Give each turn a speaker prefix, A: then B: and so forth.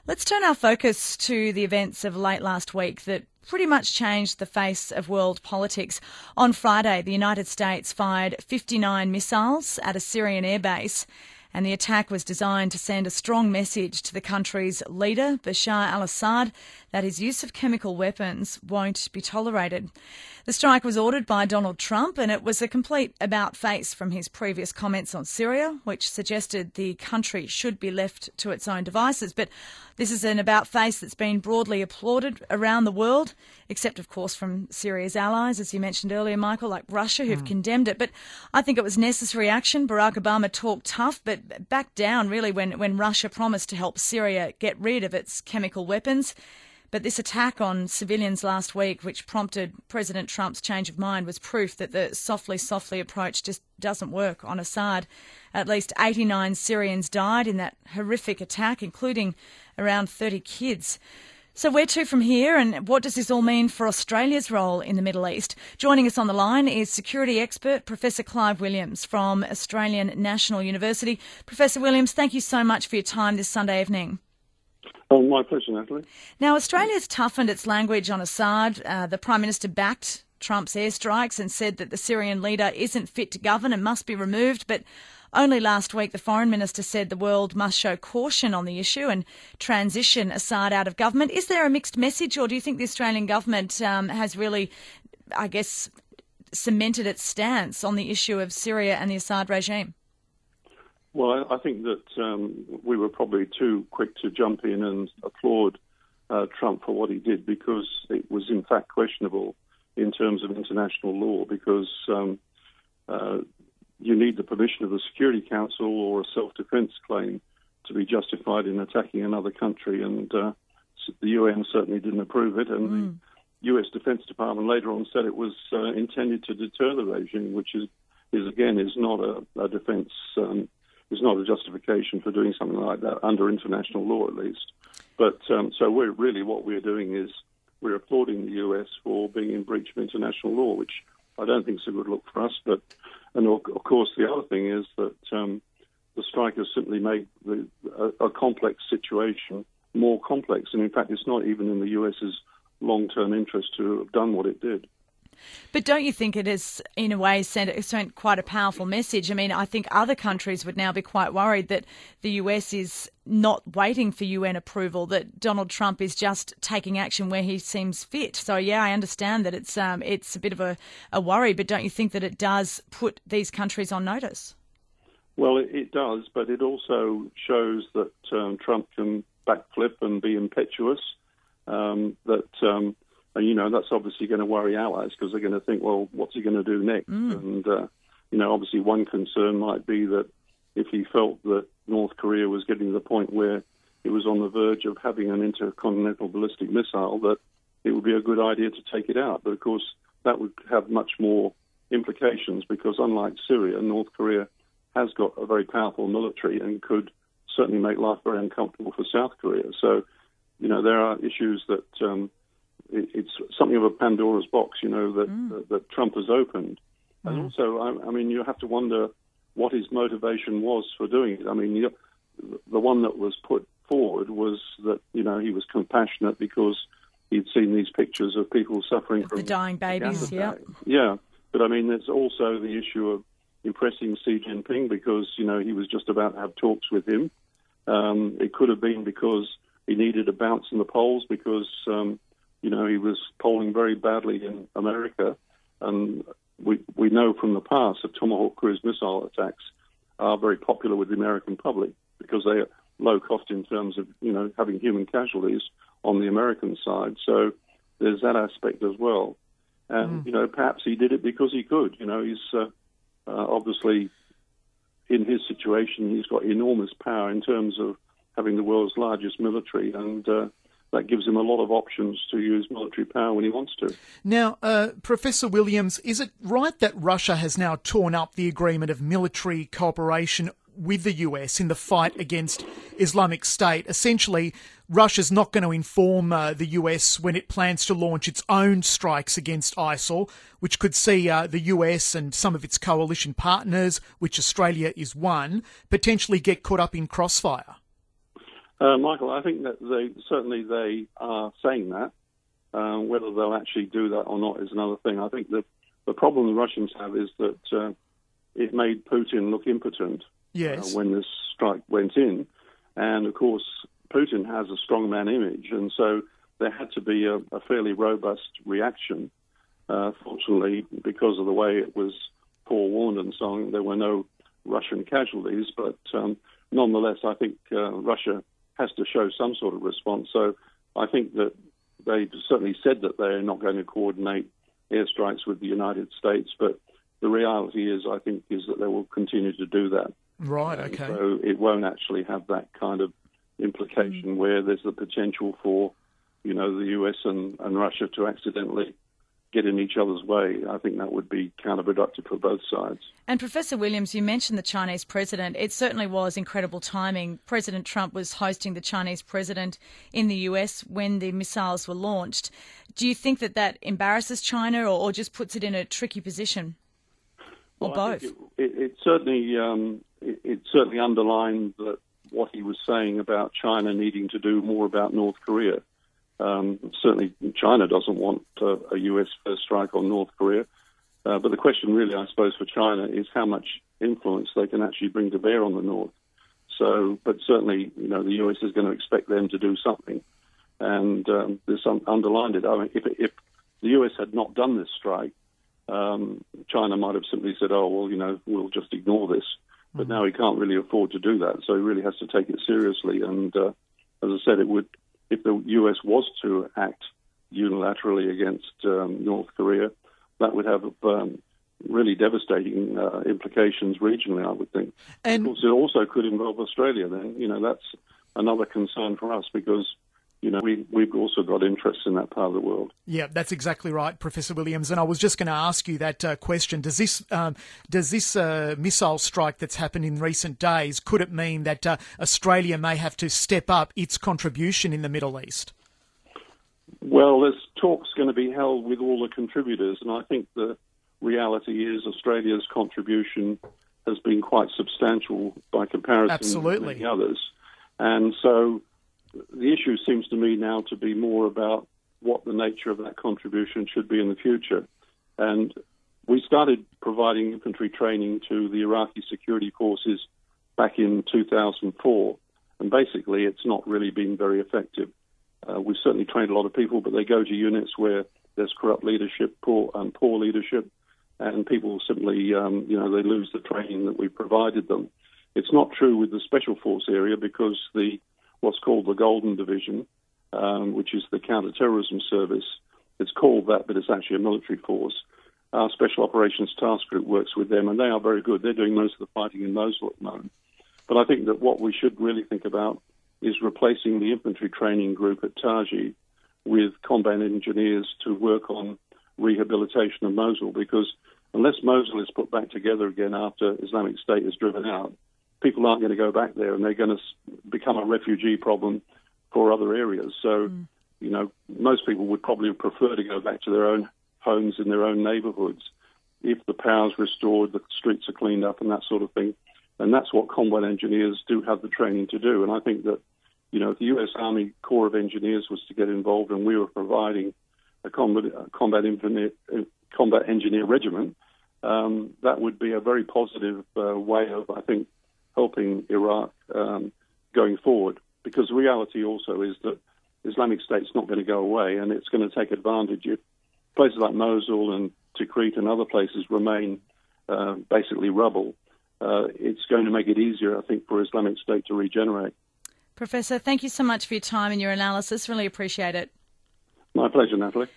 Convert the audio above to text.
A: Let's turn our focus to the events of late last week that pretty much changed the face of world politics. On Friday, the United States fired 59 missiles at a Syrian airbase, and the attack was designed to send a strong message to the country's leader, Bashar al-Assad, that his use of chemical weapons won't be tolerated. The strike was ordered by Donald Trump, and it was a complete about-face from his previous comments on Syria, which suggested the country should be left to its own devices. But this is an about-face that's been broadly applauded around the world, except, of course, from Syria's allies, as you mentioned earlier, Michael, like Russia, who've condemned it. But I think it was necessary action. Barack Obama talked tough, but backed down, really, when Russia promised to help Syria get rid of its chemical weapons. But this attack on civilians last week, which prompted President Trump's change of mind, was proof that the softly approach just doesn't work on Assad. At least 89 Syrians died in that horrific attack, including around 30 kids. So where to from here, and what does this all mean for Australia's role in the Middle East? Joining us on the line is security expert Professor Clive Williams from Australian National University. Professor Williams, thank you so much for your time this Sunday evening.
B: Oh, my pleasure, Natalie.
A: Now, Australia's toughened its language on Assad. The Prime Minister backed Trump's airstrikes and said that the Syrian leader isn't fit to govern and must be removed. But only last week, the Foreign Minister said the world must show caution on the issue and transition Assad out of government. Is there a mixed message, or do you think the Australian government has really, I guess, cemented its stance on the issue of Syria and the Assad regime?
B: Well, I think that we were probably too quick to jump in and applaud Trump for what he did, because it was in fact questionable in terms of international law, because you need the permission of the Security Council or a self-defense claim to be justified in attacking another country, and the UN certainly didn't approve it, and the US Defense Department later on said it was intended to deter the regime, which is not a defense. Is not a justification for doing something like that under international law, at least. But so what we're doing is we're applauding the US for being in breach of international law, which I don't think is a good look for us. And of course, the other thing is that the strike has simply made a complex situation more complex. And in fact, it's not even in the US's long-term interest to have done what it did.
A: But don't you think it has, in a way, sent quite a powerful message? I mean, I think other countries would now be quite worried that the US is not waiting for UN approval, that Donald Trump is just taking action where he seems fit. So, yeah, I understand that it's a bit of a worry, but don't you think that it does put these countries on notice? Well,
B: it does, but it also shows that Trump can backflip and be impetuous, that's obviously going to worry allies, because they're going to think, well, what's he going to do next? And, obviously one concern might be that if he felt that North Korea was getting to the point where it was on the verge of having an intercontinental ballistic missile, that it would be a good idea to take it out. But, of course, that would have much more implications, because unlike Syria, North Korea has got a very powerful military and could certainly make life very uncomfortable for South Korea. So, there are issues that... it's something of a Pandora's box, that Trump has opened. And also, you have to wonder what his motivation was for doing it. I mean, the one that was put forward was that, he was compassionate because he'd seen these pictures of people suffering from...
A: the dying babies, yeah.
B: Yeah, but there's also the issue of impressing Xi Jinping, because, he was just about to have talks with him. It could have been because he needed a bounce in the polls, because... he was polling very badly in America, and we know from the past that Tomahawk cruise missile attacks are very popular with the American public, because they are low cost in terms of, having human casualties on the American side. So there's that aspect as well. And, perhaps he did it because he could. He's obviously, in his situation, he's got enormous power in terms of having the world's largest military, and that gives him a lot of options to use military power when he wants to.
C: Now, Professor Williams, is it right that Russia has now torn up the agreement of military cooperation with the US in the fight against Islamic State? Essentially, Russia's not going to inform the US when it plans to launch its own strikes against ISIL, which could see the US and some of its coalition partners, which Australia is one, potentially get caught up in crossfire.
B: Michael, I think that they are saying that. Whether they'll actually do that or not is another thing. I think that the problem the Russians have is that it made Putin look impotent when this strike went in. And, of course, Putin has a strongman image, and so there had to be a fairly robust reaction. Fortunately, because of the way it was forewarned and so on, there were no Russian casualties. But nonetheless, I think Russia has to show some sort of response. So I think that they've certainly said that they're not going to coordinate airstrikes with the United States, but the reality is, I think, is that they will continue to do that.
C: Right, okay.
B: So it won't actually have that kind of implication where there's the potential for, the US and Russia to accidentally get in each other's way. I think that would be counterproductive for both sides.
A: And Professor Williams, you mentioned the Chinese president. It certainly was incredible timing. President Trump was hosting the Chinese president in the US when the missiles were launched. Do you think that embarrasses China or just puts it in a tricky position? Or both?
B: It certainly underlined that what he was saying about China needing to do more about North Korea. Certainly, China doesn't want a US first strike on North Korea. But the question really, I suppose, for China is how much influence they can actually bring to bear on the North. So, but certainly, the US is going to expect them to do something. And this underlined it. I mean, if the US had not done this strike, China might have simply said, oh, well, we'll just ignore this. But now he can't really afford to do that, so he really has to take it seriously. And as I said, if the US was to act unilaterally against North Korea, that would have really devastating implications regionally, I would think. And of course, it also could involve Australia then. That's another concern for us because we've also got interests in that part of the world. Yeah,
C: that's exactly right, Professor Williams. And I was just going to ask you that question. Does this missile strike that's happened in recent days, could it mean that Australia may have to step up its contribution in the Middle East?
B: Well, there's talks going to be held with all the contributors, and I think the reality is Australia's contribution has been quite substantial by comparison to many others. And so the issue seems to me now to be more about what the nature of that contribution should be in the future. And we started providing infantry training to the Iraqi security forces back in 2004, and basically it's not really been very effective. We've certainly trained a lot of people, but they go to units where there's corrupt leadership, poor leadership, and people simply, they lose the training that we provided them. It's not true with the Special Force area because what's called the Golden Division, which is the Counter-Terrorism Service. It's called that, but it's actually a military force. Our Special Operations Task Group works with them, and they are very good. They're doing most of the fighting in Mosul at the moment. But I think that what we should really think about is replacing the infantry training group at Taji with combat engineers to work on rehabilitation of Mosul, because unless Mosul is put back together again after Islamic State is driven out, people aren't going to go back there, and they're going to become a refugee problem for other areas. So, most people would probably prefer to go back to their own homes in their own neighborhoods if the power's restored, the streets are cleaned up, and that sort of thing. And that's what combat engineers do have the training to do. And I think that, if the U.S. Army Corps of Engineers was to get involved and we were providing a combat engineer regiment, that would be a very positive way of, I think, helping Iraq going forward. Because the reality also is that Islamic State's not going to go away, and it's going to take advantage if places like Mosul and Tikrit and other places remain basically rubble. It's going to make it easier, I think, for Islamic State to regenerate.
A: Professor, thank you so much for your time and your analysis. Really appreciate it.
B: My pleasure, Natalie.